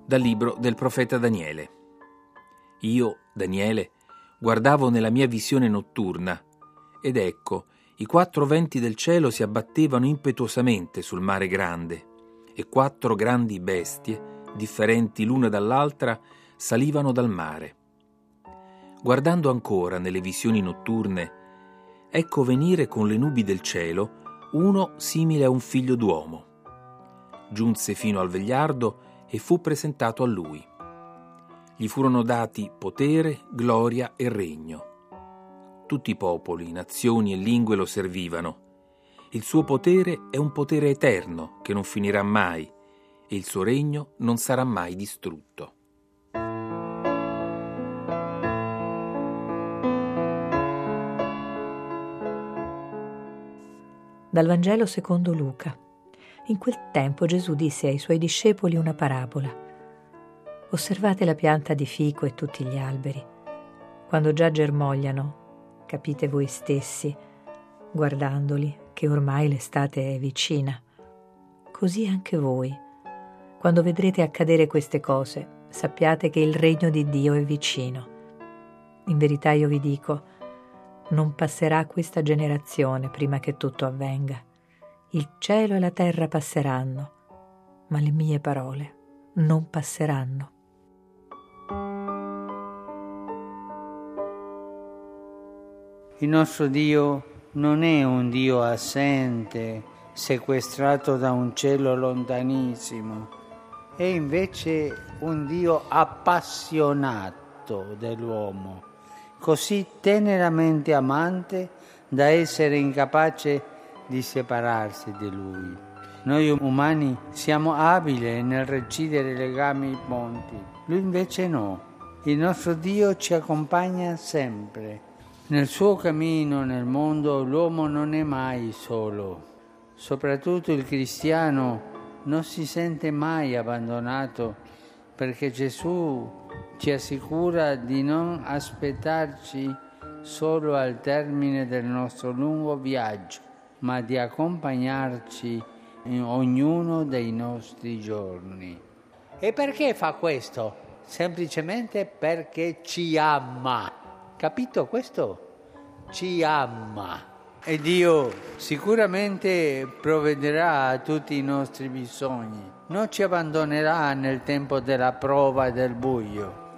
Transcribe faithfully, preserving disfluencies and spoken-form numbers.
Dal libro del profeta Daniele. Io, Daniele, guardavo nella mia visione notturna, ed ecco, i quattro venti del cielo si abbattevano impetuosamente sul mare grande, e quattro grandi bestie, differenti l'una dall'altra, salivano dal mare. Guardando ancora nelle visioni notturne, ecco venire con le nubi del cielo uno simile a un figlio d'uomo. Giunse fino al vegliardo e fu presentato a lui. Gli furono dati potere, gloria e regno. Tutti i popoli, nazioni e lingue lo servivano. Il suo potere è un potere eterno che non finirà mai e il suo regno non sarà mai distrutto. Dal Vangelo secondo Luca. In quel tempo Gesù disse ai suoi discepoli una parabola. Osservate la pianta di fico e tutti gli alberi. Quando già germogliano, capite voi stessi, guardandoli, che ormai l'estate è vicina. Così anche voi. Quando vedrete accadere queste cose, sappiate che il regno di Dio è vicino. In verità io vi dico, non passerà questa generazione prima che tutto avvenga. Il cielo e la terra passeranno, ma le mie parole non passeranno. Il nostro Dio non è un Dio assente, sequestrato da un cielo lontanissimo, è invece un Dio appassionato dell'uomo, così teneramente amante da essere incapace di separarsi di Lui. Noi umani siamo abili nel recidere legami e ponti, Lui invece no. Il nostro Dio ci accompagna sempre. Nel suo cammino nel mondo l'uomo non è mai solo. Soprattutto il cristiano non si sente mai abbandonato perché Gesù ci assicura di non aspettarci solo al termine del nostro lungo viaggio, ma di accompagnarci in ognuno dei nostri giorni. E perché fa questo? Semplicemente perché ci ama. Capito questo? Ci ama. E Dio sicuramente provvederà a tutti i nostri bisogni. Non ci abbandonerà nel tempo della prova e del buio.